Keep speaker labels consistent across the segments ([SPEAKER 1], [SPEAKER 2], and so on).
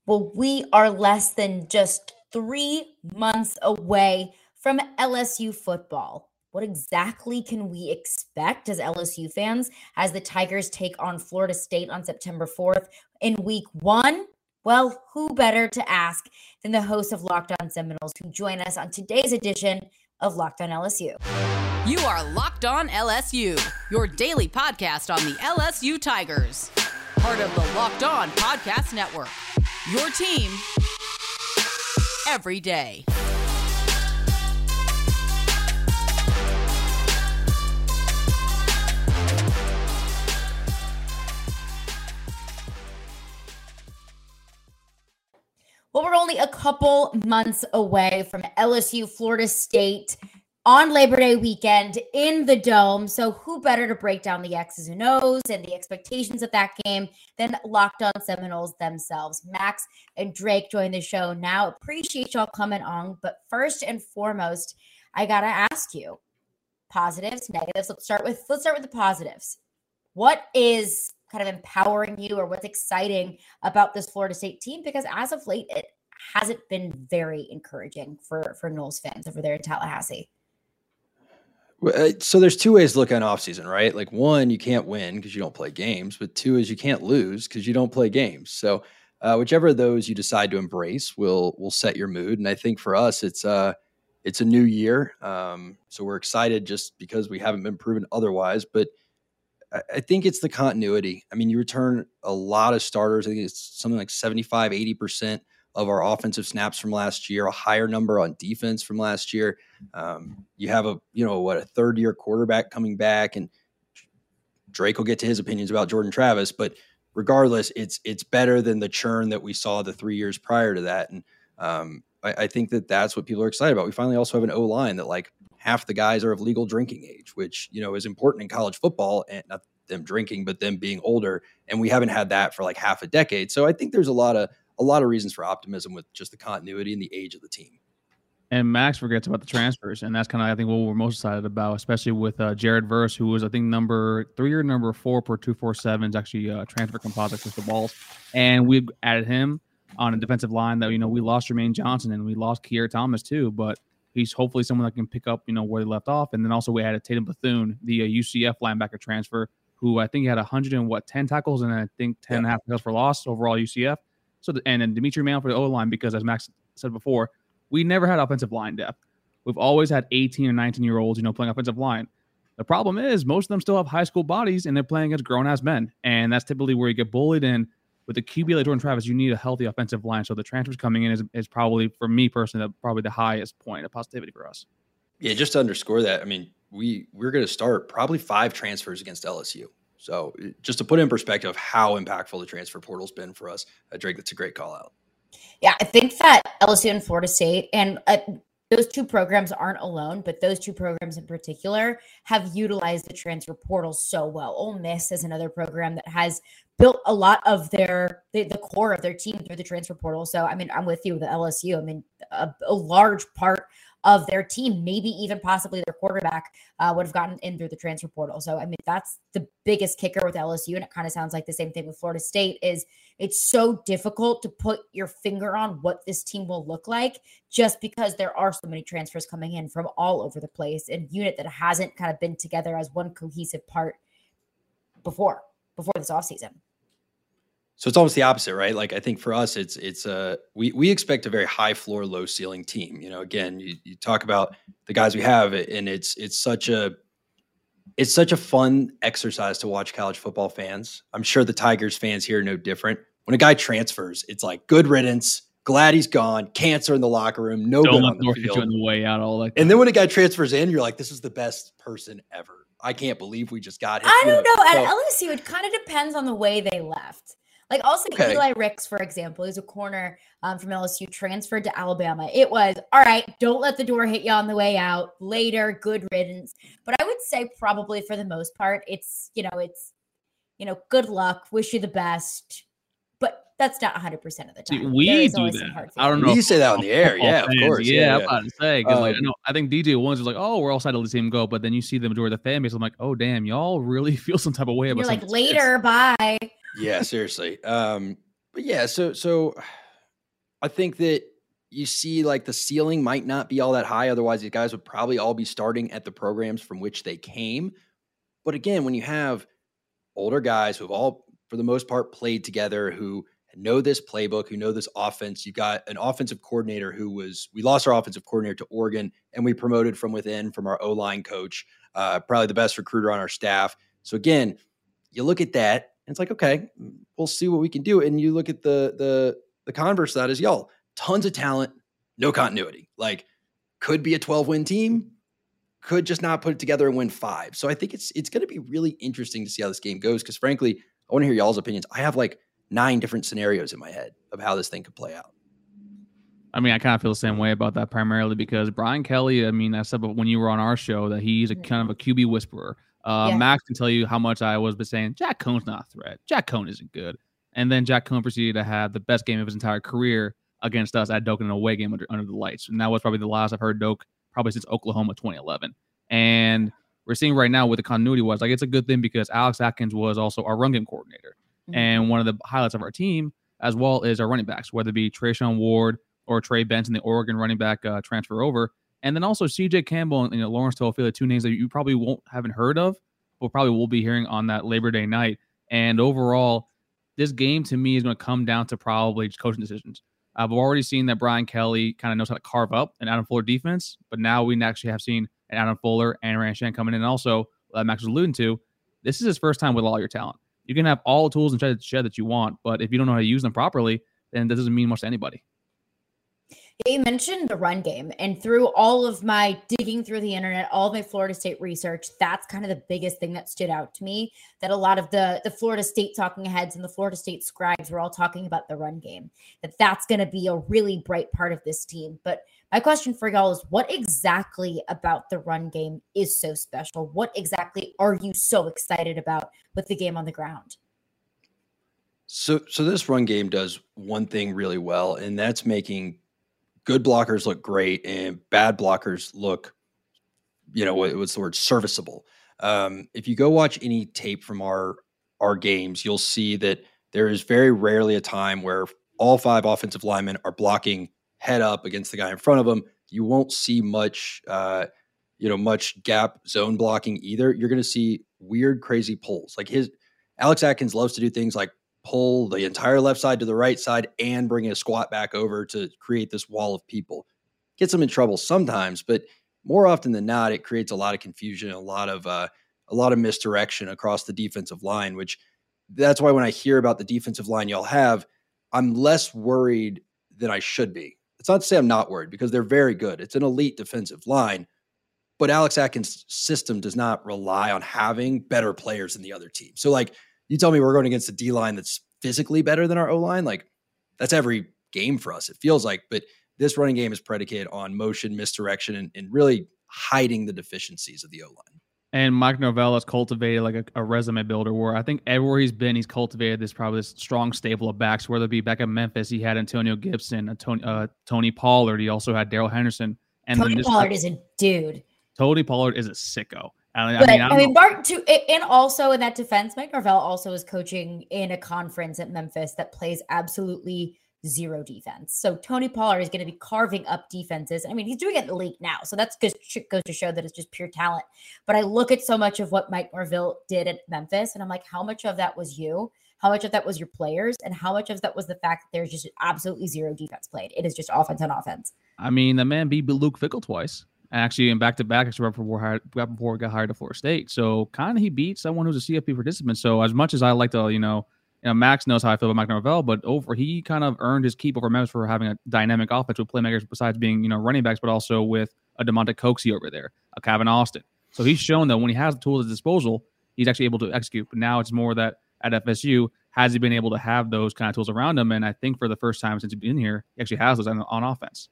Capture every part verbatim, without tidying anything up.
[SPEAKER 1] Well, we are less than just three months away from L S U football. What exactly can we expect as L S U fans as the Tigers take on Florida State on September fourth in week one? Well, who better to ask than the host of Locked On Seminoles, who join us on today's edition of Locked On L S U.
[SPEAKER 2] You are Locked On L S U, your daily podcast on the L S U Tigers. Part of the Locked On Podcast Network, your team every day.
[SPEAKER 1] Well, we're only a couple months away from L S U Florida State on Labor Day weekend in the Dome. So who better to break down the X's and O's and the expectations of that game than Locked On Seminoles themselves. Max and Drake join the show now. Appreciate y'all coming on. But first and foremost, I got to ask you, positives, negatives. Let's start with, let's start with the positives. What is kind of empowering you, or what's exciting about this Florida State team? Because as of late, it hasn't been very encouraging for, for Noles fans over there in Tallahassee.
[SPEAKER 3] So there's two ways to look at an offseason, right? Like, one, you can't win because you don't play games, but two is you can't lose because you don't play games. So uh, whichever of those you decide to embrace will will set your mood. And I think for us, it's uh it's a new year. Um, so we're excited just because we haven't been proven otherwise. But I, I think it's the continuity. I mean, you return a lot of starters. I think it's something like seventy-five, eighty percent of our offensive snaps from last year, a higher number on defense from last year. Um, you have a, you know, what, a third year quarterback coming back, and Drake will get to his opinions about Jordan Travis, but regardless, it's, it's better than the churn that we saw the three years prior to that. And um, I, I think that that's what people are excited about. We finally also have an O-line that, like, half the guys are of legal drinking age, which, you know, is important in college football, and not them drinking, but them being older. And we haven't had that for like half a decade. So I think there's a lot of, a lot of reasons for optimism with just the continuity and the age of the team.
[SPEAKER 4] And Max forgets about the transfers, and that's kind of, I think, what we're most excited about, especially with uh, Jared Verse, who was, I think, number three or number four per two forty-seven, is actually uh, transfer composite crystal balls. And we added him on a defensive line that, you know, we lost Jermaine Johnson and we lost Kier Thomas too, but he's hopefully someone that can pick up, you know, where they left off. And then also we added Tatum Bethune, the uh, U C F linebacker transfer, who I think had one hundred and what, ten tackles, and I think ten yeah. and a half tackles for loss overall U C F. So, the, and then Dimitri Mann for the O-line, because as Max said before, we never had offensive line depth. We've always had eighteen or nineteen-year-olds, you know, playing offensive line. The problem is most of them still have high school bodies, and they're playing against grown-ass men. And that's typically where you get bullied. And with the Q B like Jordan Travis, you need a healthy offensive line. So the transfers coming in is, is probably, for me personally, probably the highest point of positivity for us.
[SPEAKER 3] Yeah, just to underscore that, I mean, we, we're going to start probably five transfers against L S U. So just to put in perspective how impactful the transfer portal's been for us, uh, Drake, that's a great call out.
[SPEAKER 1] Yeah, I think that L S U and Florida State, and uh, those two programs aren't alone, but those two programs in particular have utilized the transfer portal so well. Ole Miss is another program that has built a lot of their the, the core of their team through the transfer portal. So, I mean, I'm with you with the L S U. I mean, a, a large part of their team, maybe even possibly their quarterback, uh, would have gotten in through the transfer portal. So, I mean, that's the biggest kicker with L S U, and it kind of sounds like the same thing with Florida State. Is it's so difficult to put your finger on what this team will look like, just because there are so many transfers coming in from all over the place, and unit that hasn't kind of been together as one cohesive part before before this offseason.
[SPEAKER 3] So it's almost the opposite, right? Like, I think for us, it's, it's a, we, we expect a very high floor, low ceiling team. You know, again, you, you talk about the guys we have, and it's, it's such a, it's such a fun exercise to watch college football fans. I'm sure the Tigers fans here are no different. When a guy transfers, it's like good riddance, glad he's gone, cancer in the locker room, no good on the field.
[SPEAKER 4] On the way out, all like
[SPEAKER 3] and then when a guy transfers in, you're like, this is the best person ever. I can't believe we just got him.
[SPEAKER 1] I don't know. At
[SPEAKER 3] so,
[SPEAKER 1] L S U, it kind of depends on the way they left. Like, also okay. Eli Ricks, for example, who's a corner um, from L S U, transferred to Alabama. It was, all right, don't let the door hit you on the way out. Later, good riddance. But I would say probably for the most part, it's, you know, it's, you know, good luck, wish you the best. But that's not one hundred percent of the time.
[SPEAKER 4] We do that. I don't know.
[SPEAKER 3] You say that on the air. Yeah, of course.
[SPEAKER 4] Yeah,
[SPEAKER 3] yeah,
[SPEAKER 4] I'm
[SPEAKER 3] yeah.
[SPEAKER 4] about to say. Because
[SPEAKER 3] um,
[SPEAKER 4] like, I, know, I think D J once was like, oh, we're all excited to see him go. But then you see the majority of the fan base. I'm like, oh, damn, y'all really feel some type of way about
[SPEAKER 1] You're like,
[SPEAKER 4] something.
[SPEAKER 1] later, bye.
[SPEAKER 3] Yeah, seriously. Um, but yeah, so so I think that you see like the ceiling might not be all that high. Otherwise, these guys would probably all be starting at the programs from which they came. But again, when you have older guys who have all, for the most part, played together, who know this playbook, who know this offense, you got an offensive coordinator who was, we lost our offensive coordinator to Oregon, and we promoted from within from our O-line coach, uh, probably the best recruiter on our staff. So again, you look at that and it's like, okay, we'll see what we can do. And you look at the, the, the converse of that is, y'all, tons of talent, no continuity. Like, could be a twelve win team, could just not put it together and win five. So I think it's it's going to be really interesting to see how this game goes, because frankly, I want to hear y'all's opinions. I have like nine different scenarios in my head of how this thing could play out.
[SPEAKER 4] I mean, I kind of feel the same way about that, primarily because Brian Kelly, I mean, I said when you were on our show that he's a kind of a Q B whisperer. Uh, yeah. Max can tell you how much I was saying, Jack Cohn's not a threat. Jack Cohn isn't good. And then Jack Cohn proceeded to have the best game of his entire career against us at Doak in an away game under, under the lights. And that was probably the last I've heard Doak probably since Oklahoma twenty eleven. And we're seeing right now with the continuity was like, it's a good thing because Alex Atkins was also our run game coordinator. Mm-hmm. And one of the highlights of our team as well is our running backs, whether it be Trayshawn Ward or Trey Benson, the Oregon running back uh, transfer over. And then also C J Campbell and you know, Lawrence Toafili, two names that you probably won't haven't heard of, but probably will be hearing on that Labor Day night. And overall, this game to me is going to come down to probably just coaching decisions. Uh, we've already seen that Brian Kelly kind of knows how to carve up an Adam Fuller defense, but now we actually have seen an Adam Fuller and Rand Shan coming in. And also, uh, Max was alluding to, this is his first time with all your talent. You can have all the tools and shed that you want, but if you don't know how to use them properly, then that doesn't mean much to anybody.
[SPEAKER 1] You mentioned the run game, and through all of my digging through the internet, all of my Florida State research, that's kind of the biggest thing that stood out to me, that a lot of the, the Florida State talking heads and the Florida State scribes were all talking about the run game, that that's going to be a really bright part of this team. But my question for y'all is, what exactly about the run game is so special? What exactly are you so excited about with the game on the ground?
[SPEAKER 3] So, so this run game does one thing really well, and that's making good blockers look great and bad blockers look, you know, what, what's the word, serviceable. Um, if you go watch any tape from our our games, you'll see that there is very rarely a time where all five offensive linemen are blocking head up against the guy in front of them. You won't see much, uh, you know, much gap zone blocking either. You're going to see weird, crazy pulls. Like his Alex Atkins loves to do things like pull the entire left side to the right side and bring a squat back over to create this wall of people. Gets them in trouble sometimes, but more often than not, it creates a lot of confusion, a lot of uh, a lot of misdirection across the defensive line, which that's why when I hear about the defensive line y'all have, I'm less worried than I should be. It's not to say I'm not worried, because they're very good. It's an elite defensive line, but Alex Atkins' system does not rely on having better players than the other team. So like, you tell me we're going against a D-line that's physically better than our O-line, like that's every game for us, it feels like. But this running game is predicated on motion, misdirection, and, and really hiding the deficiencies of the O-line.
[SPEAKER 4] And Mike Norvell has cultivated like a, a resume builder where I think everywhere he's been, he's cultivated this probably this strong stable of backs, whether it be back at Memphis, he had Antonio Gibson, Tony, uh, Tony Pollard. He also had Darrell Henderson. And
[SPEAKER 1] Tony
[SPEAKER 4] then
[SPEAKER 1] Pollard is a dude.
[SPEAKER 4] Tony Pollard is a sicko. I,
[SPEAKER 1] but,
[SPEAKER 4] I mean, I,
[SPEAKER 1] I mean, Mark, too, and also in that defense, Mike Norvell also is coaching in a conference at Memphis that plays absolutely zero defense. So Tony Pollard is going to be carving up defenses. I mean, he's doing it in the league now, so that's just goes to show that it's just pure talent. But I look at so much of what Mike Norvell did at Memphis, and I'm like, how much of that was you? How much of that was your players? And how much of that was the fact that there's just absolutely zero defense played? It is just offense on offense.
[SPEAKER 4] I mean, the man beat Luke Fickell twice. Actually, in back-to-back, actually, right before, hired, right before he got hired to Florida State. So, kind of he beat someone who's a C F P participant. So, as much as I like to, you know, you know, Max knows how I feel about Mike Norvell, but over he kind of earned his keep over Memphis for having a dynamic offense with playmakers besides being, you know, running backs, but also with a DeMonte Coxie over there, a Kevin Austin. So, he's shown that when he has the tools at his disposal, he's actually able to execute. But now it's more that at F S U, has he been able to have those kind of tools around him? And I think for the first time since he's been here, he actually has those on, on offense.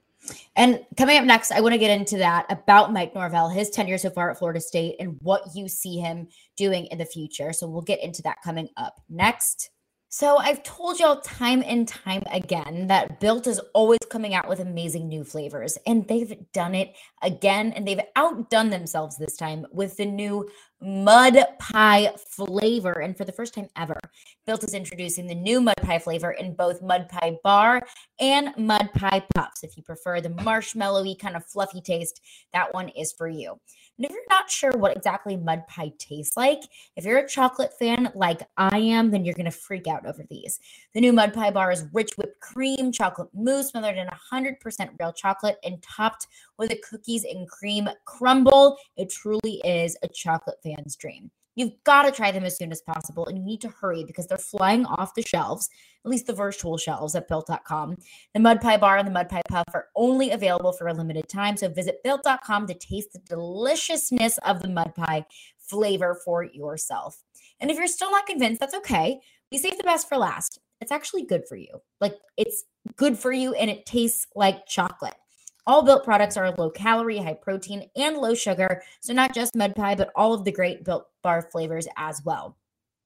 [SPEAKER 1] And coming up next, I want to get into that about Mike Norvell, his tenure so far at Florida State, and what you see him doing in the future. So we'll get into that coming up next. So I've told y'all time and time again that Built is always coming out with amazing new flavors, and they've done it again, and they've outdone themselves this time with the new mud pie flavor. And for the first time ever, Built is introducing the new mud pie flavor in both mud pie bar and mud pie puffs. If you prefer the marshmallowy kind of fluffy taste, that one is for you. And if you're not sure what exactly mud pie tastes like, if you're a chocolate fan like I am, then you're going to freak out over these. The new mud pie bar is rich whipped cream, chocolate mousse smothered in one hundred percent real chocolate and topped with a cookies and cream crumble. It truly is a chocolate fan's dream. You've got to try them as soon as possible, and you need to hurry because they're flying off the shelves, at least the virtual shelves at built dot com. The Mud Pie Bar and the Mud Pie Puff are only available for a limited time, so visit built dot com to taste the deliciousness of the mud pie flavor for yourself. And if you're still not convinced, that's okay. We save the best for last. It's actually good for you. Like, it's good for you, and it tastes like chocolate. All Built products are low calorie, high protein, and low sugar. So not just mud pie, but all of the great Built Bar flavors as well.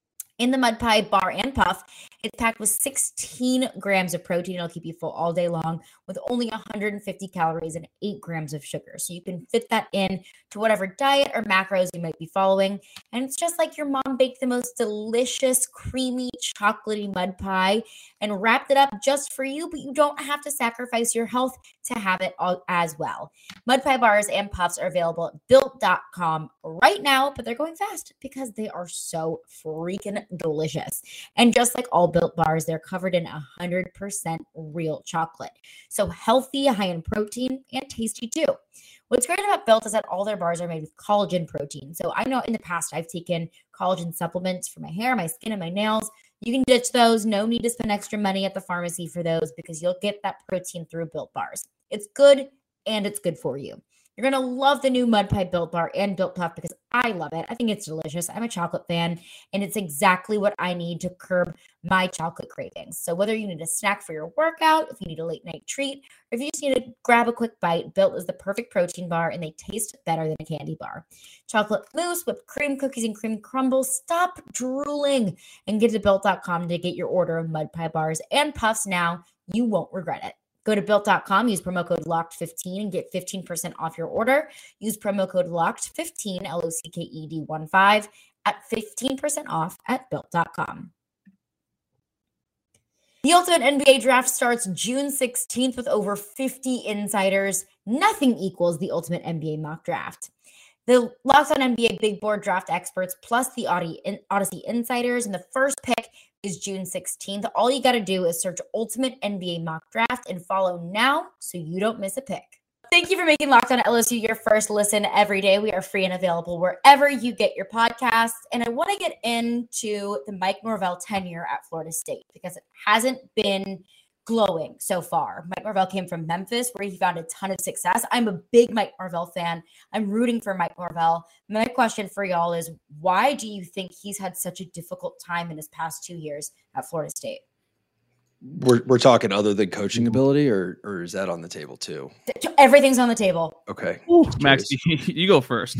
[SPEAKER 1] In the Mud Pie Bar and Puff, it's packed with sixteen grams of protein. It'll keep you full all day long with only one hundred fifty calories and eight grams of sugar. So you can fit that in to whatever diet or macros you might be following. And it's just like your mom baked the most delicious, creamy, chocolatey mud pie and wrapped it up just for you, but you don't have to sacrifice your health to have it all as well. Mud Pie Bars and Puffs are available at built dot com right now, but they're going fast because they are so freaking delicious. And just like all Built bars, they're covered in one hundred percent real chocolate. So healthy, high in protein, and tasty too. What's great about Built is that all their bars are made with collagen protein. So I know in the past I've taken collagen supplements for my hair, my skin, and my nails. You can ditch those. No need to spend extra money at the pharmacy for those because you'll get that protein through Built bars. It's good and it's good for you. You're going to love the new Mud Pie Built Bar and Built Puff because I love it. I think it's delicious. I'm a chocolate fan, and it's exactly what I need to curb my chocolate cravings. So whether you need a snack for your workout, if you need a late night treat, or if you just need to grab a quick bite, Built is the perfect protein bar, and they taste better than a candy bar. Chocolate mousse, whipped cream, cookies, and cream crumble. Stop drooling and get to built dot com to get your order of Mud Pie Bars and Puffs now. You won't regret it. Go to built dot com, use promo code locked fifteen and get fifteen percent off your order. Use promo code locked fifteen, L O C K E D one five, at fifteen percent off at built dot com. The Ultimate N B A Draft starts June sixteenth with over fifty insiders. Nothing equals the Ultimate N B A Mock Draft. The Locked On N B A Big Board Draft experts plus the Odyssey insiders, and the first pick is June sixteenth. All you got to do is search Ultimate N B A Mock Draft and follow now so you don't miss a pick. Thank you for making Locked On L S U your first listen every day. We are free and available wherever you get your podcasts. And I want to get into the Mike Norvell tenure at Florida State because it hasn't been glowing so far. Mike Norvell came from Memphis where he found a ton of success. I'm a big Mike Norvell fan. I'm rooting for Mike Norvell. My question for y'all is, why do you think he's had such a difficult time in his past two years at Florida State?
[SPEAKER 3] We're we're talking other than coaching ability, or or is that on the table too?
[SPEAKER 1] Everything's on the table.
[SPEAKER 3] Okay.
[SPEAKER 4] Ooh, Max, you go first.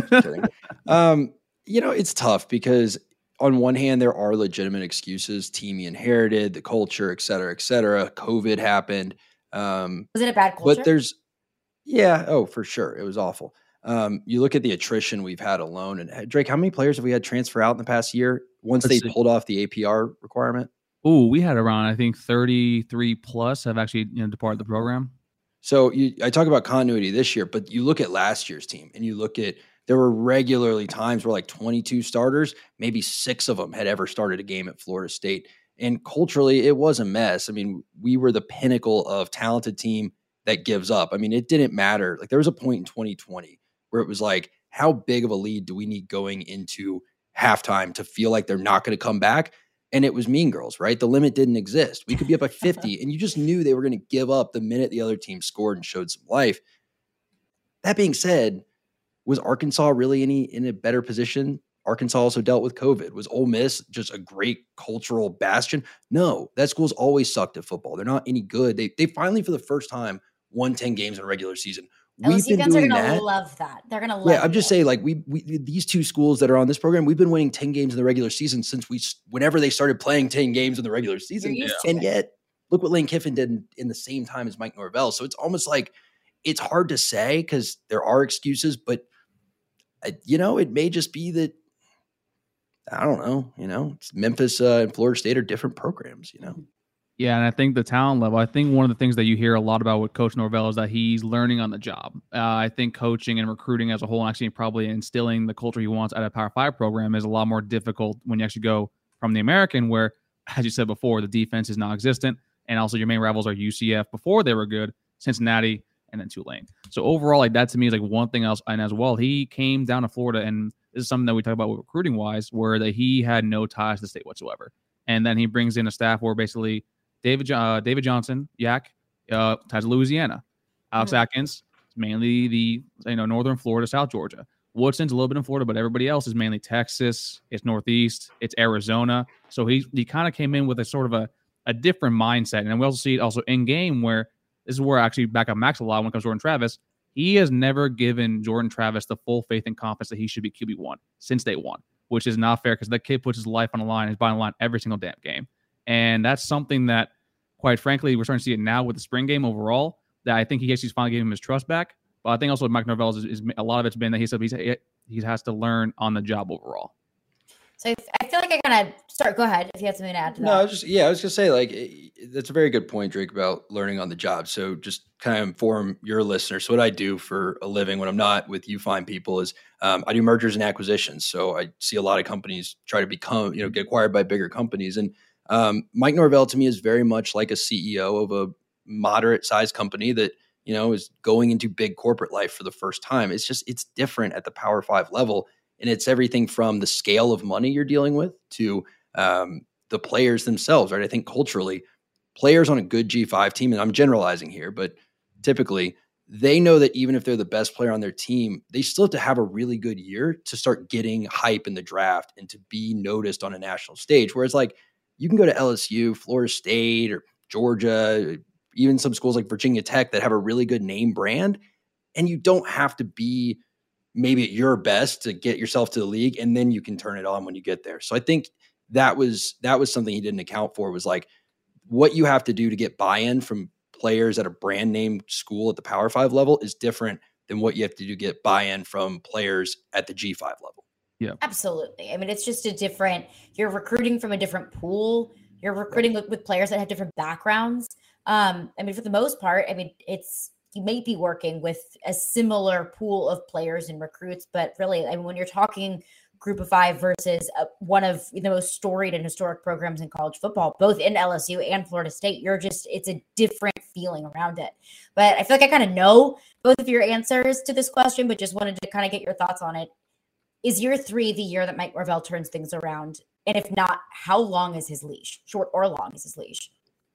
[SPEAKER 3] um, you know, it's tough because on one hand, there are legitimate excuses. Team he inherited, the culture, et cetera, et cetera. COVID happened. Um,
[SPEAKER 1] was it a bad culture?
[SPEAKER 3] But there's, yeah, oh, for sure. It was awful. Um, you look at the attrition we've had alone. And Drake, how many players have we had transfer out in the past year once Let's they see. pulled off the A P R requirement?
[SPEAKER 4] Oh, we had around, I think, thirty-three plus have actually you know, departed the program.
[SPEAKER 3] So you, I talk about continuity this year, but you look at last year's team and you look at, there were regularly times where like twenty-two starters, maybe six of them had ever started a game at Florida State. And culturally, it was a mess. I mean, we were the pinnacle of talented team that gives up. I mean, it didn't matter. Like there was a point in twenty twenty where it was like, how big of a lead do we need going into halftime to feel like they're not going to come back? And it was Mean Girls, right? The limit didn't exist. We could be up by fifty, and you just knew they were going to give up the minute the other team scored and showed some life. That being said, was Arkansas really any in a better position? Arkansas also dealt with COVID. Was Ole Miss just a great cultural bastion? No, that school's always sucked at football. They're not any good. They they finally, for the first time, won ten games in a regular season. We've
[SPEAKER 1] L S U
[SPEAKER 3] been
[SPEAKER 1] fans
[SPEAKER 3] doing
[SPEAKER 1] are gonna
[SPEAKER 3] that.
[SPEAKER 1] love that. They're gonna love.
[SPEAKER 3] Yeah, I'm just
[SPEAKER 1] it.
[SPEAKER 3] saying, like we, we these two schools that are on this program, we've been winning ten games in the regular season since we, whenever they started playing ten games in the regular season. And yet, look what Lane Kiffin did in, in the same time as Mike Norvell. So it's almost like it's hard to say because there are excuses, but you know, it may just be that, I don't know, you know, it's Memphis uh, and Florida State are different programs, you know?
[SPEAKER 4] Yeah, and I think the talent level, I think one of the things that you hear a lot about with Coach Norvell is that he's learning on the job. Uh, I think coaching and recruiting as a whole, and actually probably instilling the culture he wants at a Power Five program is a lot more difficult when you actually go from the American, where, as you said before, the defense is non-existent, and also your main rivals are U C F before they were good, Cincinnati, and then Tulane. So overall, like that to me is like one thing else. And as well, he came down to Florida, and this is something that we talk about with recruiting wise, where that he had no ties to the state whatsoever. And then he brings in a staff where basically David uh, David Johnson, Yak, uh, ties to Louisiana. Alex mm-hmm. Atkins, mainly the you know northern Florida, South Georgia. Woodson's a little bit in Florida, but everybody else is mainly Texas. It's Northeast. It's Arizona. So he he kind of came in with a sort of a, a different mindset. And we also see it also in game where this is where I actually back up Max a lot when it comes to Jordan Travis. He has never given Jordan Travis the full faith and confidence that he should be Q B one since day one, which is not fair because that kid puts his life on the line, his body on the line every single damn game. And that's something that, quite frankly, we're starting to see it now with the spring game overall, that I think he actually finally gave him his trust back. But I think also with Mike Norvell is, is a lot of it's been that he said he's, he has to learn on the job overall.
[SPEAKER 1] So I feel like I kind of start. Go ahead if you have something to add to that.
[SPEAKER 3] No, I was just yeah, I was gonna say like that's a very good point, Drake, about learning on the job. So just kind of inform your listeners. So what I do for a living when I'm not with you fine people is um, I do mergers and acquisitions. So I see a lot of companies try to become you know get acquired by bigger companies, and um, Mike Norvell to me is very much like a C E O of a moderate sized company that you know is going into big corporate life for the first time. It's just it's different at the Power Five level. And it's everything from the scale of money you're dealing with to um, the players themselves, right? I think culturally, players on a good G five team, and I'm generalizing here, but typically they know that even if they're the best player on their team, they still have to have a really good year to start getting hype in the draft and to be noticed on a national stage. Whereas like you can go to L S U, Florida State, or Georgia, even some schools like Virginia Tech that have a really good name brand, and you don't have to be maybe at your best to get yourself to the league, and then you can turn it on when you get there. So I think that was that was something he didn't account for, was like what you have to do to get buy-in from players at a brand name school at the Power Five level is different than what you have to do to get buy-in from players at the G five level.
[SPEAKER 4] Yeah,
[SPEAKER 1] absolutely. I mean, it's just a different, you're recruiting from a different pool. You're recruiting with, with players that have different backgrounds. Um, I mean, for the most part, I mean, it's, you may be working with a similar pool of players and recruits, but really, I mean, when you're talking group of five versus uh, one of the most storied and historic programs in college football, both in L S U and Florida State, you're just, it's a different feeling around it. But I feel like I kind of know both of your answers to this question, but just wanted to kind of get your thoughts on it. Is year three the year that Mike Norvell turns things around? And if not, how long is his leash? Short or long is his leash?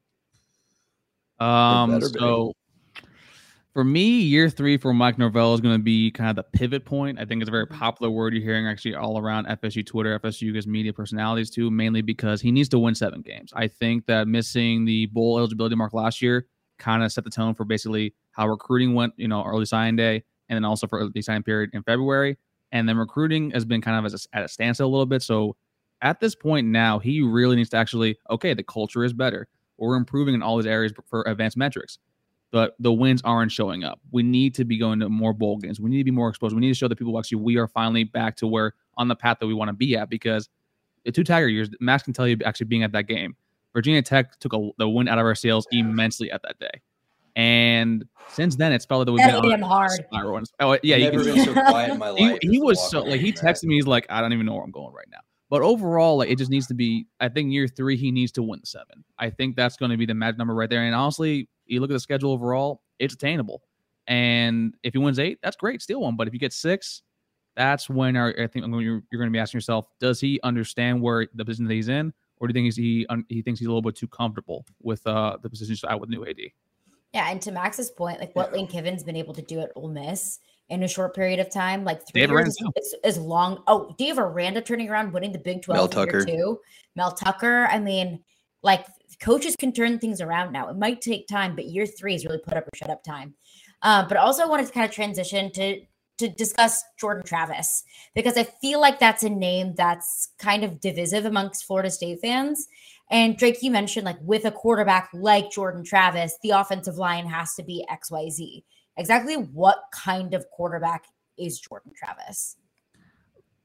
[SPEAKER 4] Um, so for me, year three for Mike Norvell is going to be kind of the pivot point. I think it's a very popular word you're hearing actually all around F S U Twitter, F S U gets media personalities too, mainly because he needs to win seven games. I think that missing the bowl eligibility mark last year kind of set the tone for basically how recruiting went, you know, early signing day, and then also for early signing period in February. And then recruiting has been kind of as a, at a standstill a little bit. So at this point now, he really needs to actually, okay, the culture is better. We're improving in all these areas for advanced metrics. But the wins aren't showing up. We need to be going to more bowl games. We need to be more exposed. We need to show that people actually we are finally back to where on the path that we want to be at. Because the two Tiger years, Max can tell you actually being at that game, Virginia Tech took a, the win out of our sails immensely at that day. And since then, it's felt like that we've
[SPEAKER 1] That's
[SPEAKER 4] been
[SPEAKER 1] damn hard.
[SPEAKER 4] Oh yeah,
[SPEAKER 3] I've never been so quiet in my life.
[SPEAKER 4] He, he was so like he texted me. He's like, I don't even know where I'm going right now. But overall, like it just needs to be. I think year three he needs to win the seven. I think that's going to be the magic number right there. And honestly, you look at the schedule overall, it's attainable. And if he wins eight, that's great, still one. But if you get six, that's when our, I think you're, you're going to be asking yourself, does he understand where the position that he's in, or do you think he's, he he thinks he's a little bit too comfortable with uh, the position he's out with new A D?
[SPEAKER 1] Yeah, and to Max's point, like what Lane Kiffin's been able to do at Ole Miss in a short period of time, like three
[SPEAKER 4] Dave
[SPEAKER 1] years is, is, is long. Oh, Dave Aranda turning around, winning the Big twelve
[SPEAKER 3] Mel Tucker
[SPEAKER 1] too. Mel Tucker. I mean, like coaches can turn things around now. It might take time, but year three is really put up or shut up time. Um, but also wanted to kind of transition to to discuss Jordan Travis, because I feel like that's a name that's kind of divisive amongst Florida State fans. And Drake, you mentioned like with a quarterback like Jordan Travis, the offensive line has to be X Y Z. Exactly what kind of quarterback is Jordan Travis?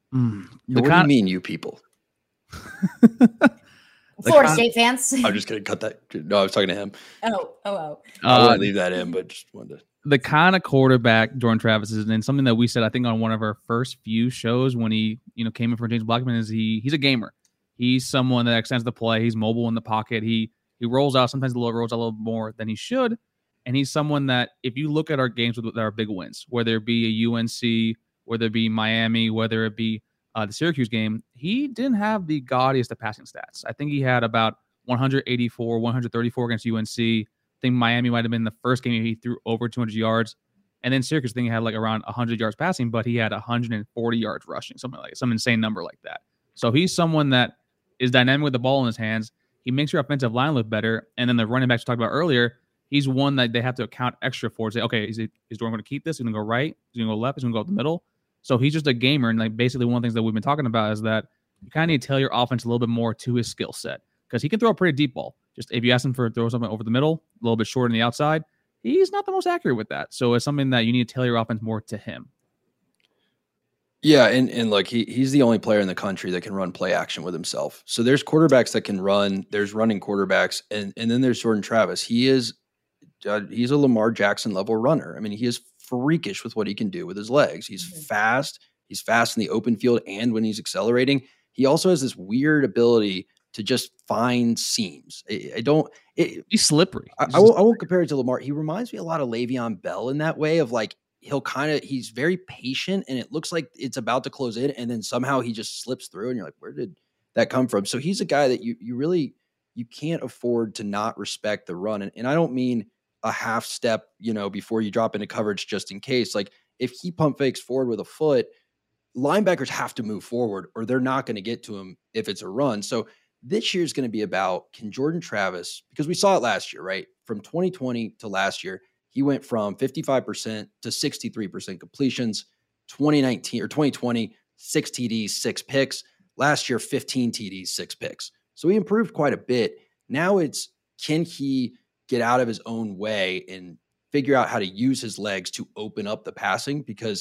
[SPEAKER 3] Mm, what do you mean, you people?
[SPEAKER 1] Florida State fans.
[SPEAKER 3] I'm just going to cut that. No, I was talking to him.
[SPEAKER 1] Oh, oh, oh.
[SPEAKER 3] I wouldn't uh, leave that in, but just wanted to.
[SPEAKER 4] The kind of quarterback Jordan Travis is, and something that we said, I think, on one of our first few shows when he, you know, came in for James Blackman, is he he's a gamer. He's someone that extends the play. He's mobile in the pocket. He he rolls out. Sometimes a little rolls out a little more than he should. And he's someone that, if you look at our games with our big wins, whether it be a U N C, whether it be Miami, whether it be uh, the Syracuse game, he didn't have the gaudiest of passing stats. I think he had about one eighty-four, one thirty-four against U N C. I think Miami might have been the first game he threw over two hundred yards. And then Syracuse, I think he had like around one hundred yards passing, but he had one hundred forty yards rushing, something like some insane number like that. So he's someone that is dynamic with the ball in his hands. He makes your offensive line look better. And then the running backs we talked about earlier, he's one that they have to account extra for. Say, okay, is, it, is Jordan going to keep this? Is he going to go right? Is he going to go left? Is he going to go up the middle? So he's just a gamer. And like basically one of the things that we've been talking about is that you kind of need to tailor your offense a little bit more to his skill set, because he can throw a pretty deep ball. Just if you ask him for throw something over the middle, a little bit short on the outside, he's not the most accurate with that. So it's something that you need to tailor your offense more to him.
[SPEAKER 3] Yeah, and and like he he's the only player in the country that can run play action with himself. So there's quarterbacks that can run. There's running quarterbacks, and and then there's Jordan Travis. He is uh, he's a Lamar Jackson level runner. I mean, he is freakish with what he can do with his legs. He's mm-hmm. fast. He's fast in the open field, and when he's accelerating, he also has this weird ability to just find seams. I, I don't. It,
[SPEAKER 4] he's slippery.
[SPEAKER 3] I, I, won't, I won't compare it to Lamar. He reminds me a lot of Le'Veon Bell in that way of like, he'll kind of, he's very patient and it looks like it's about to close in, and then somehow he just slips through and you're like, where did that come from? So he's a guy that you, you really, you can't afford to not respect the run. And, and I don't mean a half step, you know, before you drop into coverage just in case. Like if he pump fakes forward with a foot, linebackers have to move forward or they're not going to get to him if it's a run. So this year is going to be about, can Jordan Travis, because we saw it last year, right? From twenty twenty to last year, he went from fifty-five percent to sixty-three percent completions. twenty nineteen or twenty twenty, six T Ds, six picks. Last year, fifteen T Ds, six picks. So he improved quite a bit. Now it's, can he get out of his own way and figure out how to use his legs to open up the passing? Because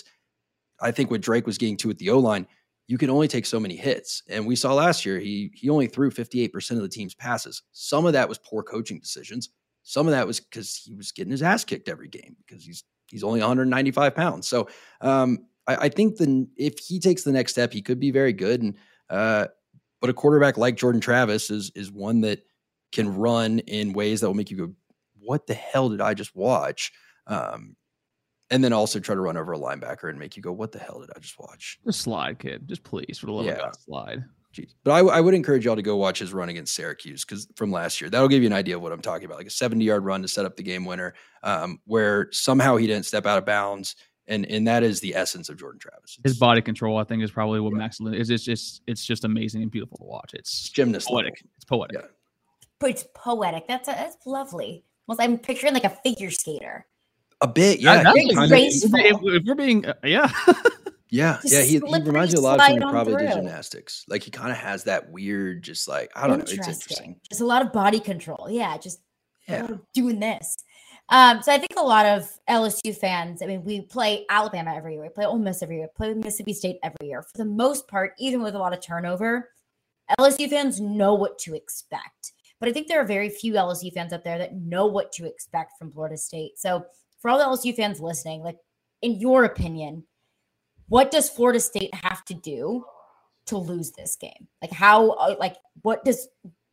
[SPEAKER 3] I think what Drake was getting to with the O-line, you can only take so many hits. And we saw last year, he he only threw fifty-eight percent of the team's passes. Some of that was poor coaching decisions. Some of that was because he was getting his ass kicked every game because he's he's only one ninety-five pounds. So um, I, I think the, if he takes the next step, he could be very good. And uh, but a quarterback like Jordan Travis is is one that can run in ways that will make you go, what the hell did I just watch? Um, And then also try to run over a linebacker and make you go, what the hell did I just watch?
[SPEAKER 4] Just slide, kid. Just please, for the love of God, slide.
[SPEAKER 3] Jeez. But I, I would encourage y'all to go watch his run against Syracuse because from last year, that'll give you an idea of what I'm talking about. Like a seventy-yard run to set up the game winner, um, where somehow he didn't step out of bounds. And and that is the essence of Jordan Travis. It's,
[SPEAKER 4] his body control, I think, is probably what yeah. Max is. It's just it's just amazing and beautiful to watch. It's
[SPEAKER 3] gymnast
[SPEAKER 4] poetic.
[SPEAKER 3] Level.
[SPEAKER 4] It's poetic.
[SPEAKER 3] Yeah.
[SPEAKER 1] But it's poetic. That's a, that's lovely. Well, I'm picturing like a figure skater.
[SPEAKER 3] A bit, yeah.
[SPEAKER 4] That's
[SPEAKER 3] kind
[SPEAKER 1] of,
[SPEAKER 4] if, if we're being, uh, yeah.
[SPEAKER 3] yeah, yeah. He, he reminds me a lot of someone who probably through. did gymnastics. Like he kind of has that weird, just like, I don't know. It's interesting.
[SPEAKER 1] Just a lot of body control. Yeah, just
[SPEAKER 3] yeah.
[SPEAKER 1] doing this. Um, so I think a lot of L S U fans, I mean, we play Alabama every year. We play Ole Miss every year. We play Mississippi State every year. For the most part, even with a lot of turnover, L S U fans know what to expect. But I think there are very few L S U fans out there that know what to expect from Florida State. So for all the L S U fans listening, like in your opinion, what does Florida State have to do to lose this game? Like how, like what does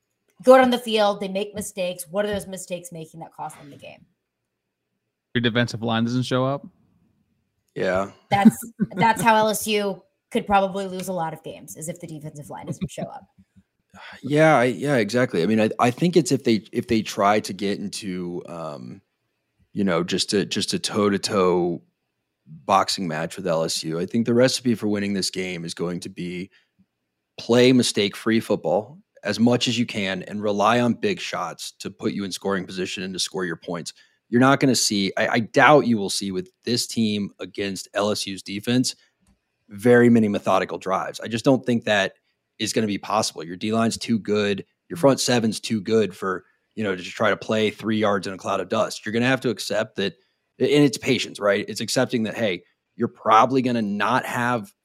[SPEAKER 1] go on the field? They make mistakes. What are those mistakes making that cost them the game?
[SPEAKER 4] Your defensive line doesn't show up.
[SPEAKER 3] Yeah,
[SPEAKER 1] that's that's how L S U could probably lose a lot of games, is if the defensive line doesn't show up.
[SPEAKER 3] Yeah, I, yeah, exactly. I mean, I, I think it's if they if they try to get into, um, you know, just a just a toe to toe boxing match with L S U. I think the recipe for winning this game is going to be play mistake free football as much as you can and rely on big shots to put you in scoring position and to score your points. You're not going to see, I, I doubt you will see with this team against L S U's defense, very many methodical drives. I just don't think that is going to be possible. Your D-line's too good. Your front seven's too good for, you know, to just try to play three yards in a cloud of dust. You're going to have to accept that, and it's patience, right? It's accepting that, hey, you're probably going to not have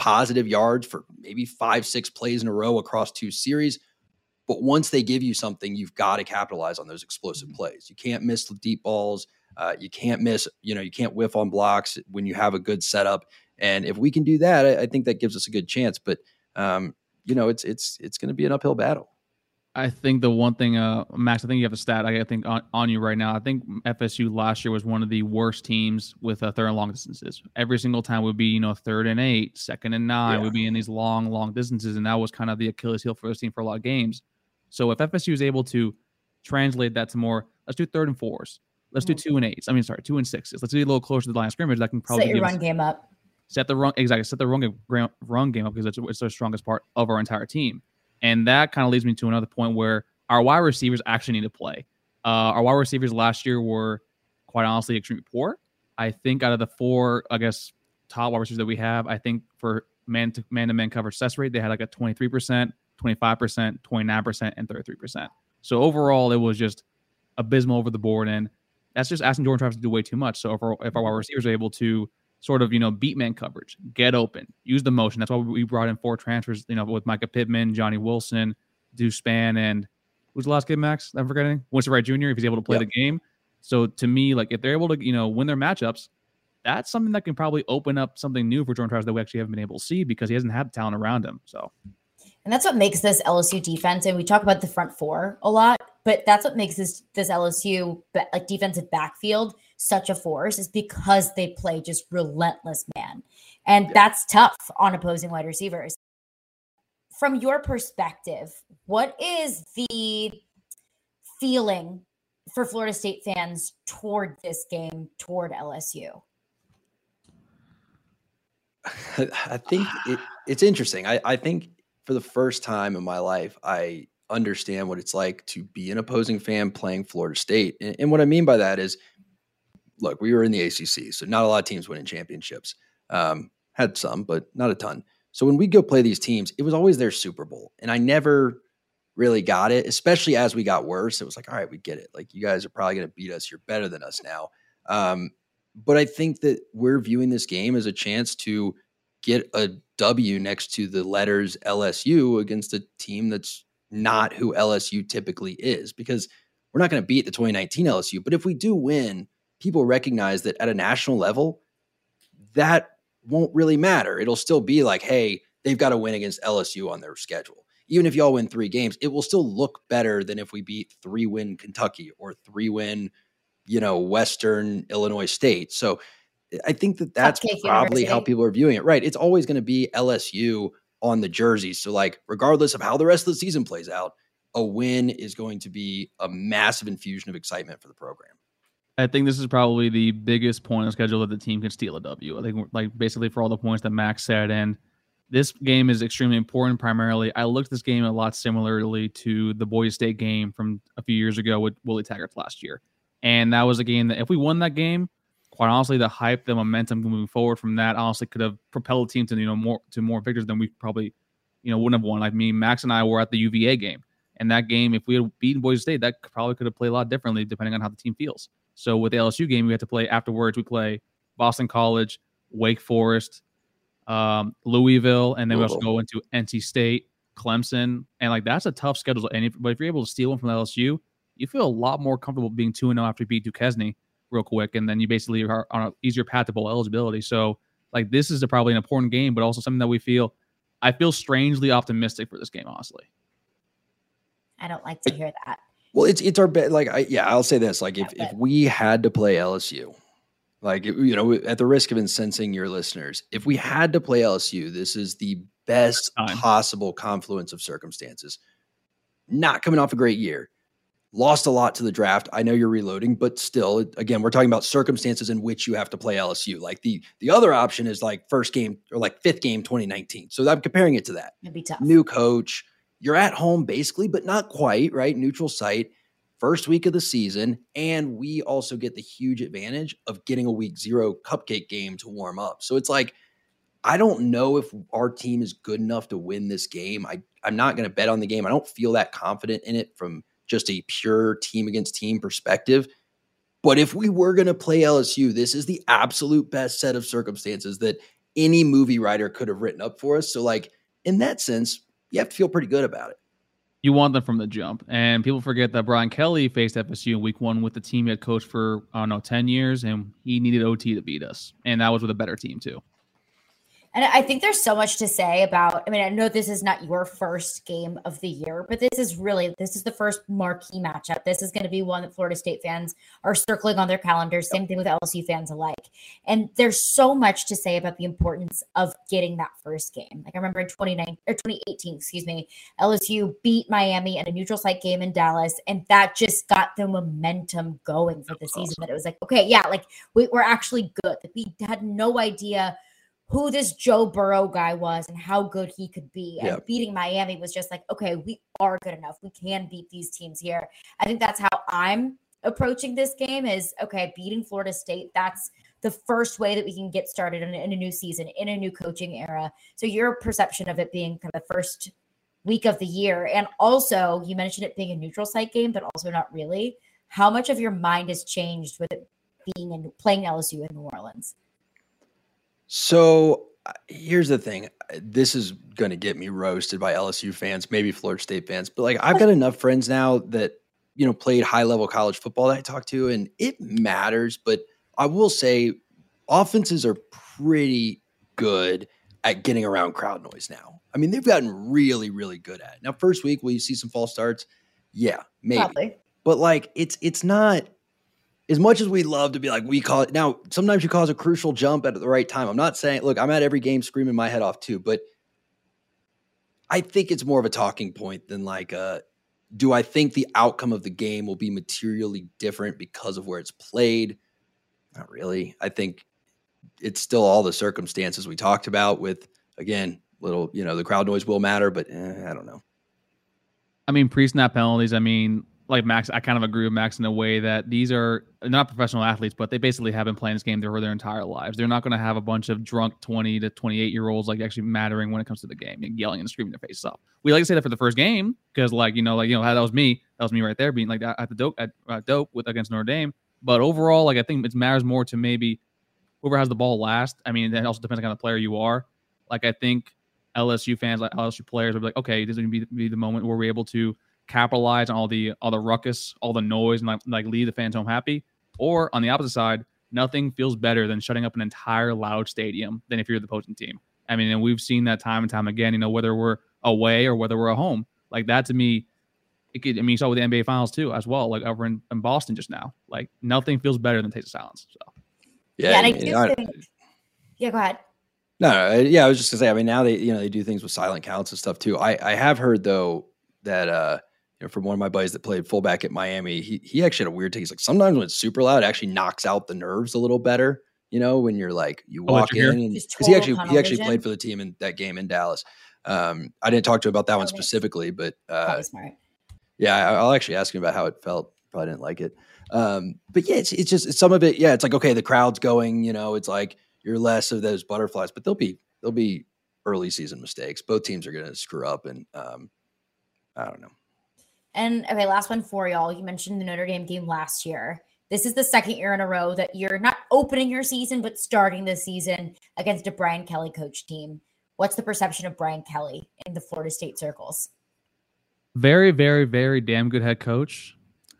[SPEAKER 3] positive yards for maybe five, six plays in a row across two series. But once they give you something, you've got to capitalize on those explosive mm-hmm. plays. You can't miss the deep balls. Uh, you can't miss, you know, you can't whiff on blocks when you have a good setup. And if we can do that, I, I think that gives us a good chance. But, um, you know, it's it's it's going to be an uphill battle.
[SPEAKER 4] I think the one thing, uh, Max, I think you have a stat I think on, on you right now. I think F S U last year was one of the worst teams with uh, third and long distances. Every single time would be, you know, third and eight, second and nine, yeah. would be in these long, long distances. And that was kind of the Achilles heel for this team for a lot of games. So if F S U is able to translate that to more, let's do third and fours. Let's do two and eights. I mean, sorry, two and sixes. Let's be a little closer to the line of scrimmage. That can probably
[SPEAKER 1] set your run us, game up.
[SPEAKER 4] Set the run, exactly. Set the run game, run game up because it's, it's the strongest part of our entire team. And that kind of leads me to another point where our wide receivers actually need to play. Uh, our wide receivers last year were, quite honestly, extremely poor. I think out of the four, I guess, top wide receivers that we have, I think for man-to man-to-man coverage success rate, they had like a twenty-three percent, twenty-five percent, twenty-nine percent, and thirty-three percent. So overall, it was just abysmal over the board, and that's just asking Jordan Travis to do way too much. So if our, if our wide receivers are able to sort of, you know, beat man coverage, get open, use the motion. That's why we brought in four transfers, you know, with Micah Pittman, Johnny Wilson, Deuce Spann, and who's the last kid, Max? I'm forgetting. Winston Wright Junior, if he's able to play yep. the game. So to me, like, if they're able to, you know, win their matchups, that's something that can probably open up something new for Jordan Travis that we actually haven't been able to see because he hasn't had the talent around him. So,
[SPEAKER 1] and that's what makes this L S U defense, and we talk about the front four a lot, but that's what makes this this L S U like defensive backfield such a force, is because they play just relentless man. And yeah. that's tough on opposing wide receivers. From your perspective, what is the feeling for Florida State fans toward this game, toward L S U?
[SPEAKER 3] I think it, it's interesting. I, I think for the first time in my life, I understand what it's like to be an opposing fan playing Florida State. And, and what I mean by that is, look, we were in the A C C, so not a lot of teams winning championships. Um, had some, but not a ton. So when we go play these teams, it was always their Super Bowl. And I never really got it, especially as we got worse. It was like, all right, we get it. Like, you guys are probably going to beat us. You're better than us now. Um, but I think that we're viewing this game as a chance to get a W next to the letters L S U against a team that's not who L S U typically is, because we're not going to beat the twenty nineteen L S U. But if we do win, people recognize that at a national level, that won't really matter. It'll still be like, hey, they've got to win against L S U on their schedule. Even if y'all win three games, it will still look better than if we beat three-win Kentucky or three-win, you know, Western Illinois State. So I think that that's Cupcake probably University. How people are viewing it. Right. It's always going to be L S U on the jersey. So, like, regardless of how the rest of the season plays out, a win is going to be a massive infusion of excitement for the program.
[SPEAKER 4] I think this is probably the biggest point on the schedule that the team can steal a W. I think, like, basically for all the points that Max said. And this game is extremely important. Primarily, I looked at this game a lot similarly to the Boise State game from a few years ago with Willie Taggart last year. And that was a game that if we won that game, quite honestly, the hype, the momentum moving forward from that honestly could have propelled the team to, you know, more to more victories than we probably, you know, wouldn't have won. Like me, Max and I were at the U V A game. And that game, if we had beaten Boise State, that probably could have played a lot differently depending on how the team feels. So with the L S U game, we had to play afterwards. We play Boston College, Wake Forest, um, Louisville, and then we also go into N C State, Clemson, and like that's a tough schedule. And if, but if you're able to steal one from L S U, you feel a lot more comfortable being two and zero after you beat Duquesne real quick, and then you basically are on an easier path to bowl eligibility. So like this is a, probably an important game, but also something that we feel. I feel strangely optimistic for this game, honestly.
[SPEAKER 1] I don't like to hear that.
[SPEAKER 3] Well, it's it's our bet. Like, I, yeah, I'll say this: like, if if we had to play L S U, like, you know, at the risk of incensing your listeners, if we had to play L S U, this is the best possible confluence of circumstances. Not coming off a great year, lost a lot to the draft. I know you're reloading, but still, again, we're talking about circumstances in which you have to play L S U. Like the the other option is like first game or like fifth game twenty nineteen. So I'm comparing it to that.
[SPEAKER 1] It'd be tough.
[SPEAKER 3] New coach. You're at home basically, but not quite, right? Neutral site, first week of the season. And we also get the huge advantage of getting a week zero cupcake game to warm up. So it's like, I don't know if our team is good enough to win this game. I, I'm not going to bet on the game. I don't feel that confident in it from just a pure team against team perspective. But if we were going to play L S U, this is the absolute best set of circumstances that any movie writer could have written up for us. So like in that sense, you have to feel pretty good about it.
[SPEAKER 4] You want them from the jump. And people forget that Brian Kelly faced F S U in week one with the team he had coached for, I don't know, ten years, and he needed O T to beat us. And that was with a better team too.
[SPEAKER 1] And I think there's so much to say about, I mean, I know this is not your first game of the year, but this is really, this is the first marquee matchup. This is going to be one that Florida State fans are circling on their calendars. Same thing with L S U fans alike. And there's so much to say about the importance of getting that first game. Like I remember in twenty nineteen or twenty eighteen, excuse me, L S U beat Miami in a neutral site game in Dallas. And that just got the momentum going for the season, that it was like, okay, yeah, like we, we're actually good. Like we had no idea who this Joe Burrow guy was and how good he could be. And
[SPEAKER 3] yep. beating
[SPEAKER 1] Miami was just like, okay, we are good enough. We can beat these teams here. I think that's how I'm approaching this game is, okay, beating Florida State. That's the first way that we can get started in, in a new season, in a new coaching era. So your perception of it being kind of the first week of the year. And also you mentioned it being a neutral site game, but also not really. How much of your mind has changed with it being in playing L S U in New Orleans?
[SPEAKER 3] So uh, here's the thing. This is going to get me roasted by L S U fans, maybe Florida State fans, but like I've got enough friends now that, you know, played high level college football that I talk to, and it matters. But I will say offenses are pretty good at getting around crowd noise now. I mean, they've gotten really, really good at it. Now, first week, will you see some false starts? Yeah, maybe.
[SPEAKER 1] Probably.
[SPEAKER 3] But like, it's, it's not, as much as we love to be like, we call it now, sometimes you cause a crucial jump at the right time. I'm not saying, look, I'm at every game screaming my head off too, but I think it's more of a talking point than like, uh, do I think the outcome of the game will be materially different because of where it's played? Not really. I think it's still all the circumstances we talked about with, again, little, you know, the crowd noise will matter, but eh, I don't know.
[SPEAKER 4] I mean, pre-snap penalties, I mean, like Max, I kind of agree with Max in a way that these are not professional athletes, but they basically have been playing this game for their entire lives. They're not going to have a bunch of drunk twenty to twenty-eight year olds like actually mattering when it comes to the game and yelling and screaming their faces off. We like to say that for the first game because, like, you know, like, you know, that was me. That was me right there being like that at the dope at uh, dope with against Notre Dame. But overall, like, I think it matters more to maybe whoever has the ball last. I mean, that also depends on the kind of player you are. Like, I think L S U fans, like L S U players, would be like, okay, this is going to be, be the moment where we're able to capitalize on all the all the ruckus, all the noise, and like, like leave the fans home happy. Or on the opposite side, nothing feels better than shutting up an entire loud stadium than if you're the opposing team. I mean, and we've seen that time and time again. You know, whether we're away or whether we're at home, like that to me, it could. I mean, you saw with the N B A Finals too, as well. Like over in, in Boston just now, like nothing feels better than taste of silence. So
[SPEAKER 3] yeah,
[SPEAKER 1] yeah and I
[SPEAKER 3] yeah,
[SPEAKER 1] do
[SPEAKER 3] yeah,
[SPEAKER 1] think. Yeah, go ahead.
[SPEAKER 3] No, no, yeah, I was just gonna say. I mean, now they, you know, they do things with silent counts and stuff too. I, I have heard though that, uh, you know, from one of my buddies that played fullback at Miami, he he actually had a weird thing. He's like, sometimes when it's super loud, it actually knocks out the nerves a little better. You know, when you're like, you walk
[SPEAKER 4] oh,
[SPEAKER 3] in, because he actually he actually played for the team in that game in Dallas. Um, I didn't talk to him about that one specifically, but uh,
[SPEAKER 1] smart.
[SPEAKER 3] yeah, I, I'll actually ask him about how it felt. Probably didn't like it. Um, but yeah, it's it's just it's some of it. Yeah, it's like, okay, the crowd's going. You know, it's like you're less of those butterflies, but they'll be they'll be early season mistakes. Both teams are going to screw up, and um, I don't know.
[SPEAKER 1] And okay, last one for y'all. You mentioned the Notre Dame game last year. This is the second year in a row that you're not opening your season, but starting the season against a Brian Kelly coach team. What's the perception of Brian Kelly in the Florida State circles?
[SPEAKER 4] Very, very, very damn good head coach.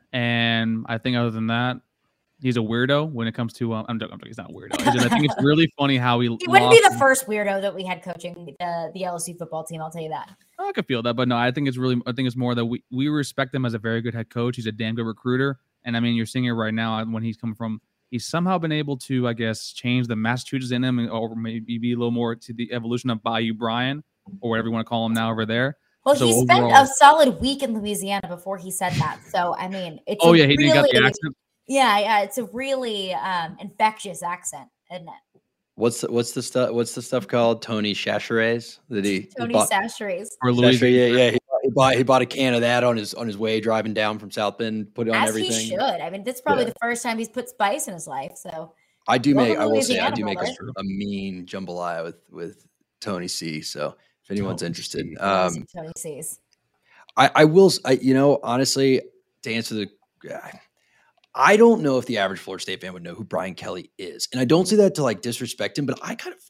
[SPEAKER 4] And I think other than that, he's a weirdo when it comes to, um, I'm joking, I'm joking, he's not a weirdo. Just, I think it's really funny how he
[SPEAKER 1] He wouldn't be the first weirdo that we had coaching the, the L S U football team, I'll tell you that.
[SPEAKER 4] I could feel that, but no, I think it's really, I think it's more that we, we respect him as a very good head coach. He's a damn good recruiter. And I mean, you're seeing it right now when he's coming from, he's somehow been able to, I guess, change the Massachusetts in him, or maybe be a little more to the evolution of Bayou Brian, or whatever you want to call him now over there.
[SPEAKER 1] Well,
[SPEAKER 4] so
[SPEAKER 1] he spent
[SPEAKER 4] overall,
[SPEAKER 1] a solid week in Louisiana before he said that. So, I mean, it's
[SPEAKER 4] oh yeah, he
[SPEAKER 1] really,
[SPEAKER 4] didn't got the accent.
[SPEAKER 1] Yeah, yeah, it's a really um, infectious accent, isn't it?
[SPEAKER 3] What's the, what's the stuff? What's the stuff called? Tony Chachere's? Did he?
[SPEAKER 1] Tony
[SPEAKER 3] he bought,
[SPEAKER 1] Chachere's.
[SPEAKER 4] Or Louisiana.
[SPEAKER 3] yeah, yeah. He, he bought he bought a can of that on his on his way driving down from South Bend. Put it on
[SPEAKER 1] As
[SPEAKER 3] everything.
[SPEAKER 1] he should. I mean, that's probably
[SPEAKER 3] Yeah.
[SPEAKER 1] the first time he's put spice in his life. So
[SPEAKER 3] I do make.
[SPEAKER 1] Welcome
[SPEAKER 3] I
[SPEAKER 1] to
[SPEAKER 3] will say I
[SPEAKER 1] Louisiana,
[SPEAKER 3] do make a,
[SPEAKER 1] brother.
[SPEAKER 3] a mean jambalaya with with Tony C. So if anyone's
[SPEAKER 4] Tony
[SPEAKER 3] interested,
[SPEAKER 4] C.
[SPEAKER 3] um,
[SPEAKER 1] Tony C's.
[SPEAKER 3] I I will. I you know honestly to answer the. I don't know if the average Florida State fan would know who Brian Kelly is. And I don't say that to like disrespect him, but I kind of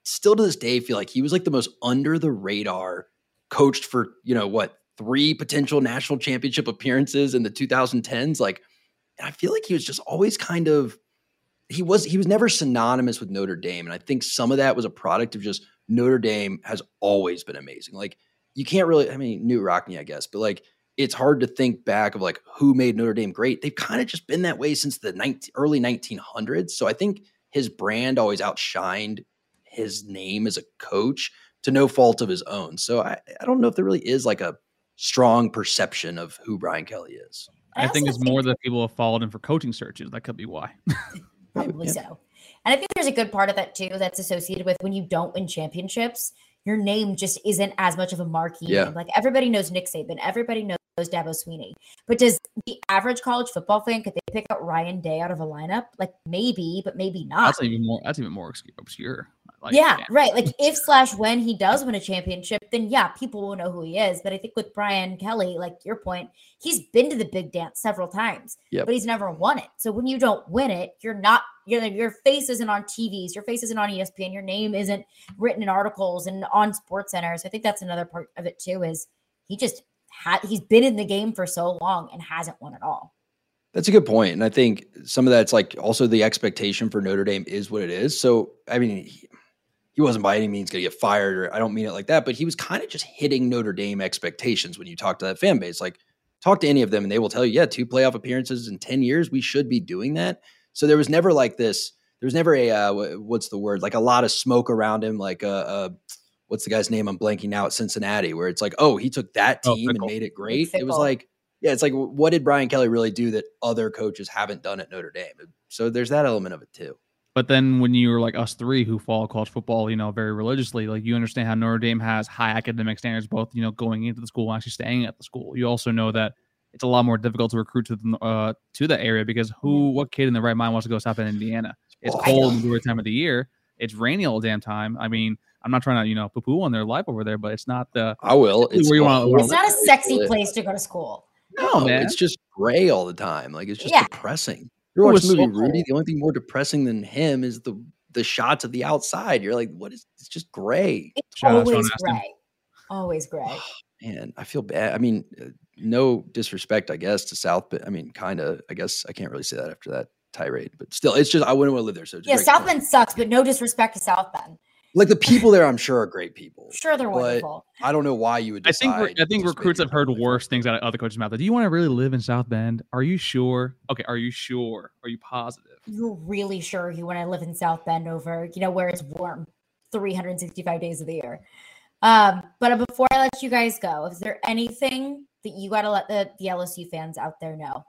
[SPEAKER 3] still to this day feel like he was like the most under the radar coached for, you know, what, three potential national championship appearances in the two thousand tens. Like, and I feel like he was just always kind of, he was, he was never synonymous with Notre Dame. And I think some of that was a product of just Notre Dame has always been amazing. Like, you can't really, I mean, Knute Rockne, I guess, but like, it's hard to think back of like who made Notre Dame great. They've kind of just been that way since the nineteen, early nineteen hundreds. So I think his brand always outshined his name as a coach to no fault of his own. So I, I don't know if there really is like a strong perception of who Brian Kelly is.
[SPEAKER 4] I, I think it's think more that people have followed him for coaching searches. That could be why.
[SPEAKER 1] Probably
[SPEAKER 3] yeah.
[SPEAKER 1] so. And I think there's a good part of that too that's associated with when you don't win championships, your name just isn't as much of a marquee
[SPEAKER 3] yeah.
[SPEAKER 1] name. Like everybody knows Nick Saban, everybody knows Dabo Swinney. But does the average college football fan, could they pick out Ryan Day out of a lineup? Like maybe, but maybe not.
[SPEAKER 4] That's even more. That's even more obscure. Like,
[SPEAKER 1] yeah,
[SPEAKER 4] yeah,
[SPEAKER 1] right. Like if slash when he does win a championship, then yeah, people will know who he is. But I think with Brian Kelly, like your point, he's been to the big dance several times,
[SPEAKER 3] yep.
[SPEAKER 1] but he's never won it. So when you don't win it, you're not, you're, your face isn't on T Vs, your face isn't on E S P N, your name isn't written in articles and on Sports Center. So I think that's another part of it too, is he just had, he's been in the game for so long and hasn't won at all.
[SPEAKER 3] That's a good point. And I think some of that's like also the expectation for Notre Dame is what it is. So, I mean, he, he wasn't by any means going to get fired, or I don't mean it like that, but he was kind of just hitting Notre Dame expectations when you talk to that fan base. Like, talk to any of them and they will tell you, yeah, two playoff appearances in ten years, we should be doing that. So there was never like this, there was never a, uh, what's the word? Like a lot of smoke around him. Like, uh, uh, what's the guy's name? I'm blanking now at Cincinnati, where it's like, oh, he took that team oh, and made it great. It was like, yeah, it's like, what did Brian Kelly really do that other coaches haven't done at Notre Dame? So there's that element of it too.
[SPEAKER 4] But then when you're like us three who follow college football, you know, very religiously, like you understand how Notre Dame has high academic standards, both, you know, going into the school and actually staying at the school. You also know that it's a lot more difficult to recruit to the, uh, to the area because who, what kid in the right mind wants to go South Bend, Indiana? It's oh, cold the majority time of the year. It's rainy all the damn time. I mean, I'm not trying to, you know, poo-poo on their life over there, but it's not the.
[SPEAKER 3] I will.
[SPEAKER 4] It's, where you want
[SPEAKER 1] it's not a sexy it's place to go to school.
[SPEAKER 3] No, man. It's just gray all the time. Like, it's just yeah. depressing. You watch the movie so Rudy, the only thing more depressing than him is the the shots of the outside. You're like, what is, it's just gray.
[SPEAKER 1] It's Shout always gray. Always gray.
[SPEAKER 3] Oh, man, I feel bad. I mean, uh, no disrespect, I guess, to South Bend. I mean, kind of, I guess I can't really say that after that tirade, but still, it's just, I wouldn't want to live there. So
[SPEAKER 1] yeah, South Bend sucks, but no disrespect to South Bend.
[SPEAKER 3] Like the people there, I'm sure are great people.
[SPEAKER 1] Sure, they're wonderful.
[SPEAKER 3] I don't know why you would.
[SPEAKER 4] I think I think recruits have heard worse things out of other coaches' mouth. Do you want to really live in South Bend? Are you sure? Okay, are you sure? Are you positive?
[SPEAKER 1] You're really sure you want to live in South Bend over, you know, where it's warm three hundred sixty-five days of the year. Um, but before I let you guys go, is there anything that you got to let the, the L S U fans out there know?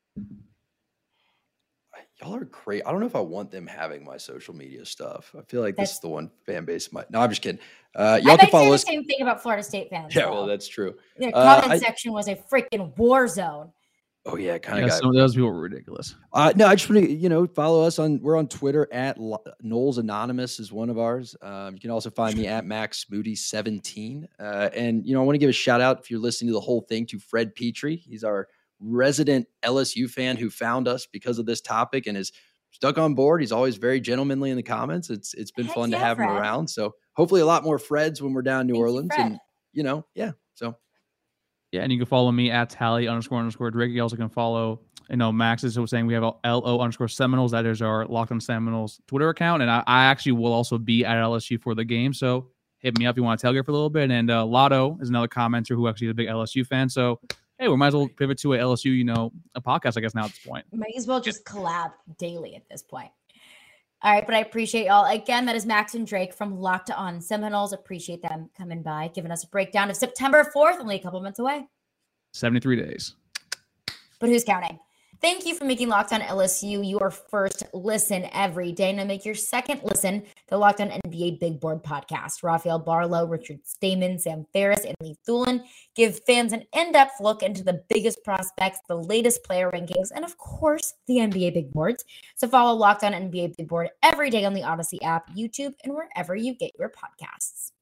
[SPEAKER 3] Y'all are great. I don't know if I want them having my social media stuff. I feel like that's, this is the one fan base might. No, I'm just kidding. Uh, y'all
[SPEAKER 1] I
[SPEAKER 3] can follow
[SPEAKER 1] say
[SPEAKER 3] us.
[SPEAKER 1] The same thing about Florida State fans.
[SPEAKER 3] Yeah, though. Well, that's true.
[SPEAKER 1] The comment uh, section I, was a freaking war zone.
[SPEAKER 3] Oh yeah, kind of.
[SPEAKER 4] Yeah, some of those people were ridiculous.
[SPEAKER 3] Uh, no, I just want to, you know, follow us on. We're on Twitter at Noles Anonymous is one of ours. Um, you can also find me at Max Moody seventeen. Uh, and you know, I want to give a shout out if you're listening to the whole thing to Fred Petrie. He's our resident L S U fan who found us because of this topic and is stuck on board. He's always very gentlemanly in the comments. It's it's been Heck fun yeah, to have Fred. him around. So hopefully a lot more Freds when we're down in New Thank Orleans. You, and you know, yeah. So
[SPEAKER 4] yeah, and you can follow me at Tally underscore underscore Drake. You also can follow, you know, Max is saying we have L O underscore Seminoles. That is our Locked On Seminoles Twitter account. And I, I actually will also be at L S U for the game. So hit me up if you want to tailgate for a little bit. And uh, Lotto is another commenter who actually is a big L S U fan. So hey, we might as well pivot to a L S U, you know, a podcast, I guess, now at this point.
[SPEAKER 1] Might as well just collab daily at this point. All right, but I appreciate y'all. Again, that is Max and Drake from Locked On Seminoles. Appreciate them coming by, giving us a breakdown of September fourth, only a couple months away.
[SPEAKER 4] seventy-three days.
[SPEAKER 1] But who's counting? Thank you for making Locked On L S U your first listen every day. Now make your second listen the Locked On N B A Big Board podcast. Rafael Barlow, Richard Stamen, Sam Ferris, and Lee Thulin give fans an in-depth look into the biggest prospects, the latest player rankings, and of course, the N B A Big Boards. So follow Locked On N B A Big Board every day on the Odyssey app, YouTube, and wherever you get your podcasts.